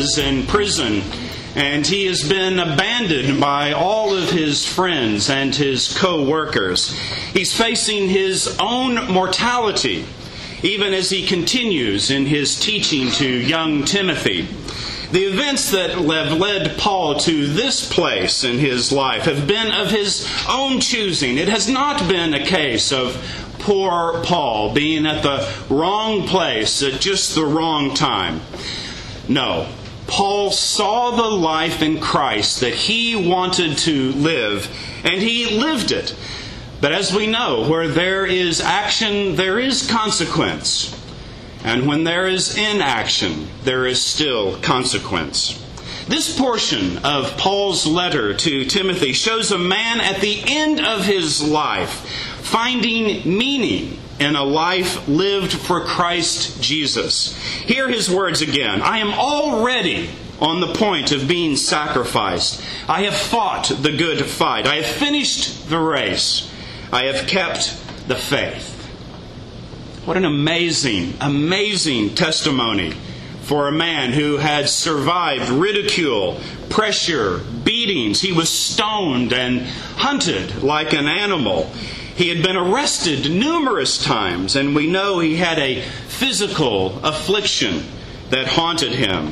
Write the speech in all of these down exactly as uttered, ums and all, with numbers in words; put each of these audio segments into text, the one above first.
is in prison, and he has been abandoned by all of his friends and his co-workers. He's facing his own mortality, even as he continues in his teaching to young Timothy. The events that have led Paul to this place in his life have been of his own choosing. It has not been a case of poor Paul being at the wrong place at just the wrong time. No, Paul saw the life in Christ that he wanted to live, and he lived it. But as we know, where there is action, there is consequence. And when there is inaction, there is still consequence. This portion of Paul's letter to Timothy shows a man at the end of his life finding meaning in a life lived for Christ Jesus. Hear his words again. I am already on the point of being sacrificed. I have fought the good fight. I have finished the race. I have kept the faith. What an amazing, amazing testimony for a man who had survived ridicule, pressure, beatings. He was stoned and hunted like an animal. He had been arrested numerous times, and we know he had a physical affliction that haunted him.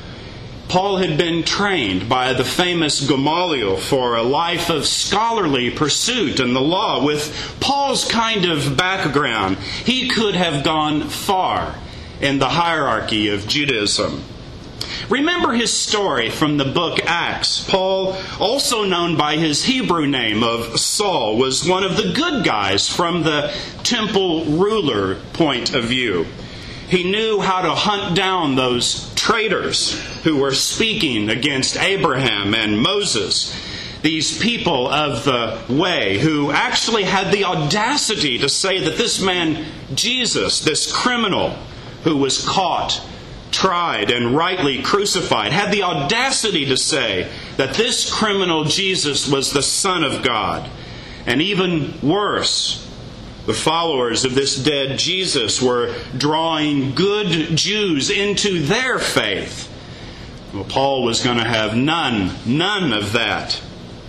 Paul had been trained by the famous Gamaliel for a life of scholarly pursuit in the law. With Paul's kind of background, he could have gone far in the hierarchy of Judaism. Remember his story from the book Acts. Paul, also known by his Hebrew name of Saul, was one of the good guys from the temple ruler point of view. He knew how to hunt down those traitors who were speaking against Abraham and Moses. These people of the way who actually had the audacity to say that this man, Jesus, this criminal who was caught, tried, and rightly crucified, had the audacity to say that this criminal Jesus was the Son of God. And even worse, the followers of this dead Jesus were drawing good Jews into their faith. Well, Paul was going to have none, none of that.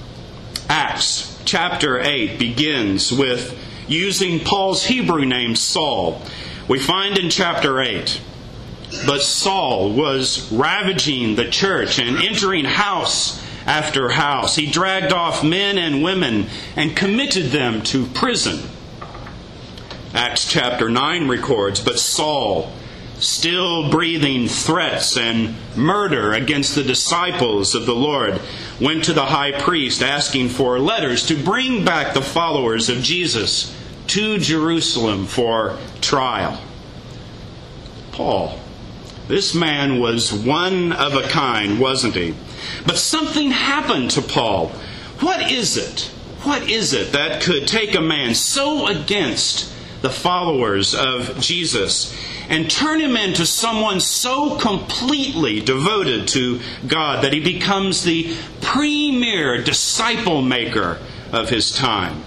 Acts chapter eight begins with using Paul's Hebrew name Saul. We find in chapter eight, but Saul was ravaging the church and entering house after house. He dragged off men and women and committed them to prison. Acts chapter nine records, but Saul, still breathing threats and murder against the disciples of the Lord, went to the high priest asking for letters to bring back the followers of Jesus to Jerusalem for trial. Paul, this man was one of a kind, wasn't he? But something happened to Paul. What is it? What is it that could take a man so against the followers of Jesus and turn him into someone so completely devoted to God that he becomes the premier disciple maker of his time?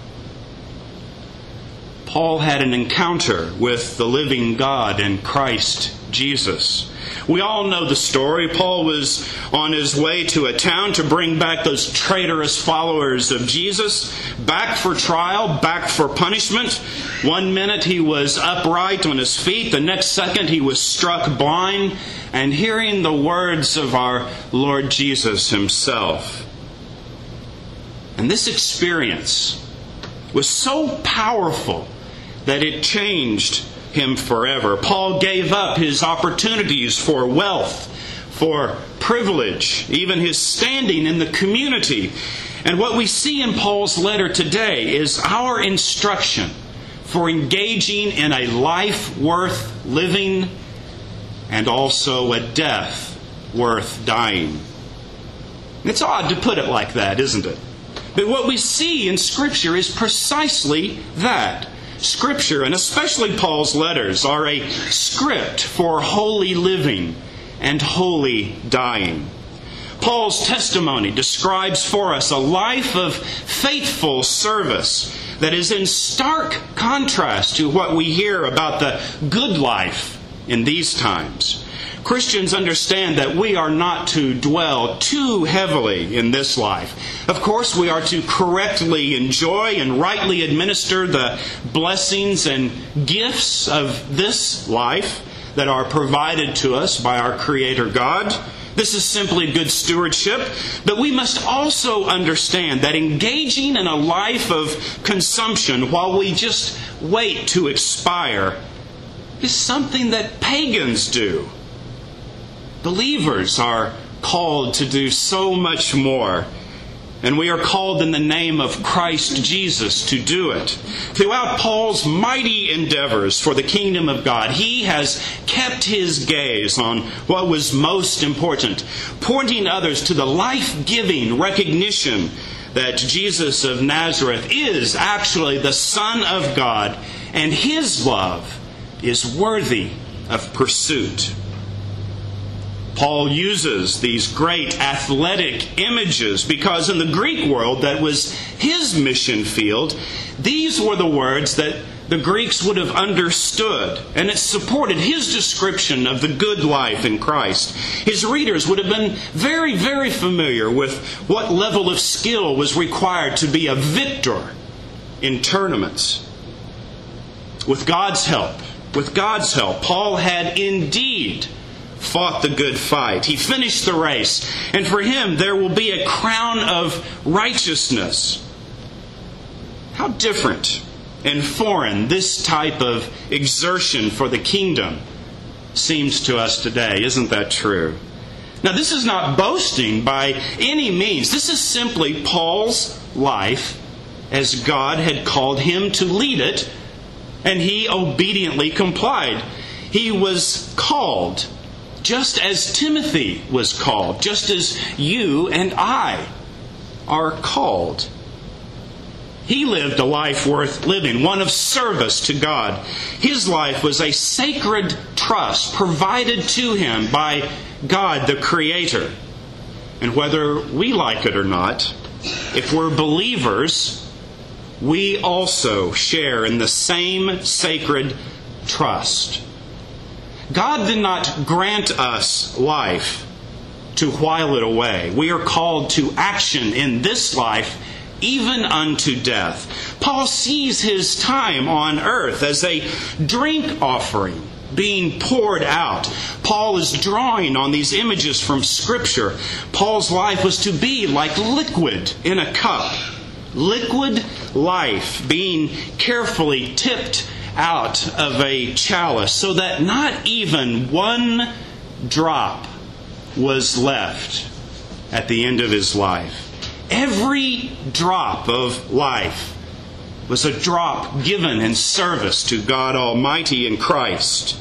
Paul had an encounter with the living God in Christ Jesus. We all know the story. Paul was on his way to a town to bring back those traitorous followers of Jesus, back for trial, back for punishment. One minute he was upright on his feet, the next second he was struck blind, and hearing the words of our Lord Jesus himself. And this experience was so powerful that it changed him forever. Paul gave up his opportunities for wealth, for privilege, even his standing in the community. And what we see in Paul's letter today is our instruction for engaging in a life worth living and also a death worth dying. It's odd to put it like that, isn't it? But what we see in Scripture is precisely that. Scripture, and especially Paul's letters, are a script for holy living and holy dying. Paul's testimony describes for us a life of faithful service that is in stark contrast to what we hear about the good life in these times. Christians understand that we are not to dwell too heavily in this life. Of course, we are to correctly enjoy and rightly administer the blessings and gifts of this life that are provided to us by our Creator God. This is simply good stewardship. But we must also understand that engaging in a life of consumption while we just wait to expire is something that pagans do. Believers are called to do so much more. And we are called in the name of Christ Jesus to do it. Throughout Paul's mighty endeavors for the kingdom of God, he has kept his gaze on what was most important, pointing others to the life-giving recognition that Jesus of Nazareth is actually the Son of God, and his love is worthy of pursuit. Paul uses these great athletic images because in the Greek world that was his mission field, these were the words that the Greeks would have understood, and it supported his description of the good life in Christ. His readers would have been very, very familiar with what level of skill was required to be a victor in tournaments. With God's help, with God's help, Paul had indeed fought the good fight. He finished the race. And for him, there will be a crown of righteousness. How different and foreign this type of exertion for the kingdom seems to us today. Isn't that true? Now, this is not boasting by any means. This is simply Paul's life as God had called him to lead it, and he obediently complied. He was called just as Timothy was called, just as you and I are called. He lived a life worth living, one of service to God. His life was a sacred trust provided to him by God the Creator. And whether we like it or not, if we're believers, we also share in the same sacred trust. God did not grant us life to while it away. We are called to action in this life, even unto death. Paul sees his time on earth as a drink offering being poured out. Paul is drawing on these images from Scripture. Paul's life was to be like liquid in a cup. Liquid life being carefully tipped out of a chalice so that not even one drop was left at the end of his life. Every drop of life was a drop given in service to God Almighty in Christ.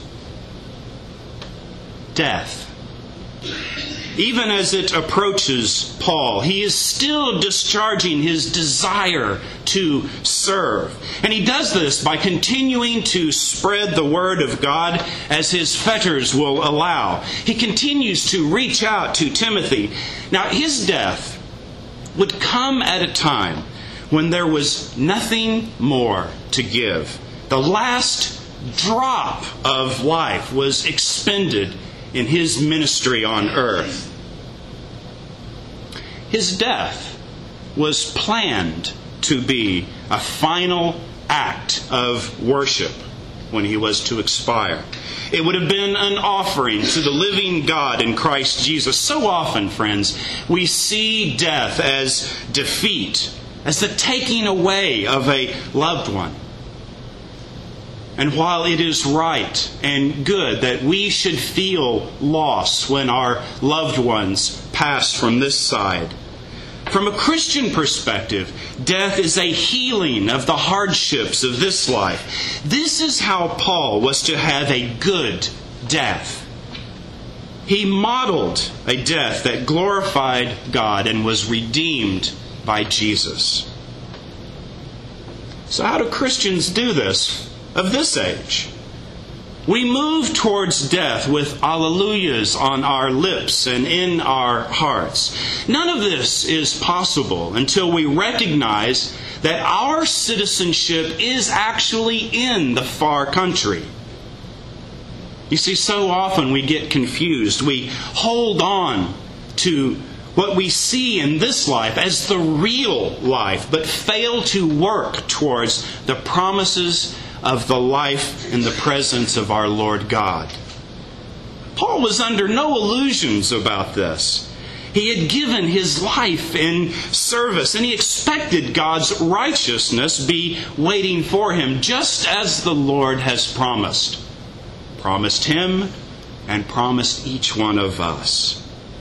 Death. Even as it approaches Paul, he is still discharging his desire to serve. And he does this by continuing to spread the word of God as his fetters will allow. He continues to reach out to Timothy. Now, his death would come at a time when there was nothing more to give. The last drop of life was expended in his ministry on earth. His death was planned to be a final act of worship when he was to expire. It would have been an offering to the living God in Christ Jesus. So often, friends, we see death as defeat, as the taking away of a loved one. And while it is right and good that we should feel loss when our loved ones pass from this side, from a Christian perspective, death is a healing of the hardships of this life. This is how Paul was to have a good death. He modeled a death that glorified God and was redeemed by Jesus. So how do Christians do this of this age? We move towards death with alleluias on our lips and in our hearts. None of this is possible until we recognize that our citizenship is actually in the far country. You see, so often we get confused. We hold on to what we see in this life as the real life, but fail to work towards the promises of the life in the presence of our Lord God. Paul was under no illusions about this. He had given his life in service, and he expected God's righteousness be waiting for him, just as the Lord has promised. Promised him and promised each one of us.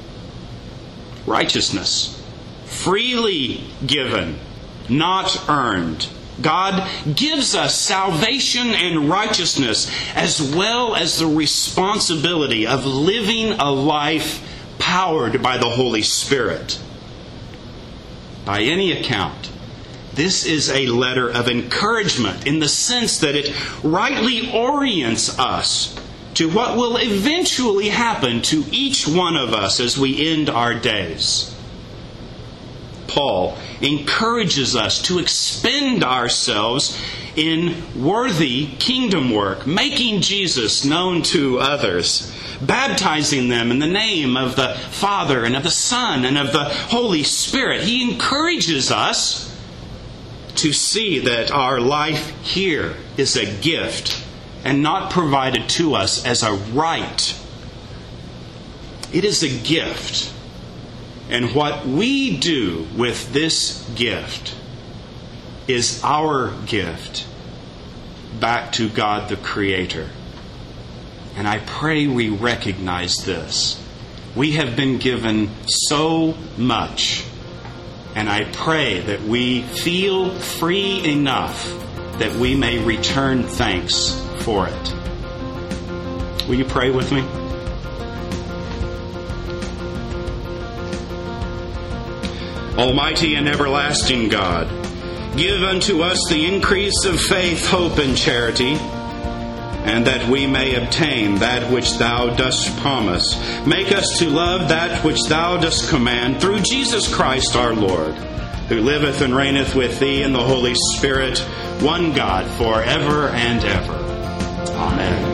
Righteousness, freely given, not earned. God gives us salvation and righteousness, as well as the responsibility of living a life powered by the Holy Spirit. By any account, this is a letter of encouragement in the sense that it rightly orients us to what will eventually happen to each one of us as we end our days. Paul encourages us to expend ourselves in worthy kingdom work, making Jesus known to others, baptizing them in the name of the Father and of the Son and of the Holy Spirit. He encourages us to see that our life here is a gift and not provided to us as a right. It is a gift. And what we do with this gift is our gift back to God the Creator. And I pray we recognize this. We have been given so much. And I pray that we feel free enough that we may return thanks for it. Will you pray with me? Almighty and everlasting God, give unto us the increase of faith, hope, and charity, and that we may obtain that which Thou dost promise. Make us to love that which Thou dost command, through Jesus Christ our Lord, who liveth and reigneth with Thee in the Holy Spirit, one God, forever and ever. Amen.